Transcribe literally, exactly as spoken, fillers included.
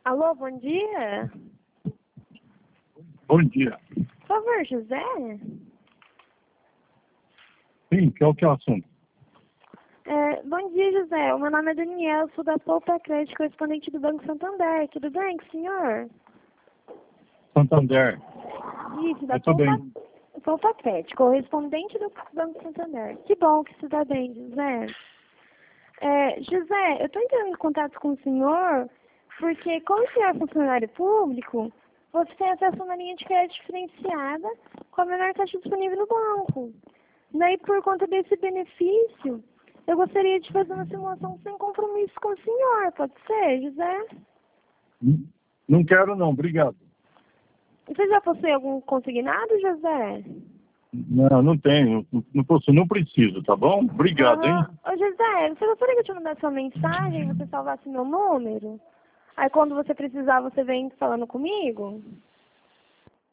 Alô, bom dia. Bom dia. Por favor, José? Sim, qual que é o assunto? É, bom dia, José. O meu nome é Daniel, sou da Poupa Crédito, correspondente do Banco Santander. Tudo bem com o senhor? Santander. Isso, da Eu tô Poupa, bem. Poupa Crédito, correspondente do Banco Santander. Que bom que você está bem, José. É, José, eu estou entrando em contato com o senhor porque, como o senhor é funcionário público, você tem acesso a uma linha de crédito diferenciada com a menor taxa disponível no banco. Daí, por conta desse benefício, eu gostaria de fazer uma simulação sem compromisso com o senhor. Pode ser, José? Não quero não, obrigado. Você já possui algum consignado, José? Não, não tenho. Não, não, posso, não preciso, tá bom? Obrigado, hein? Aham. Ô, José, você gostaria que eu te mandasse uma mensagem e você salvasse meu número? Aí, quando você precisar, você vem falando comigo?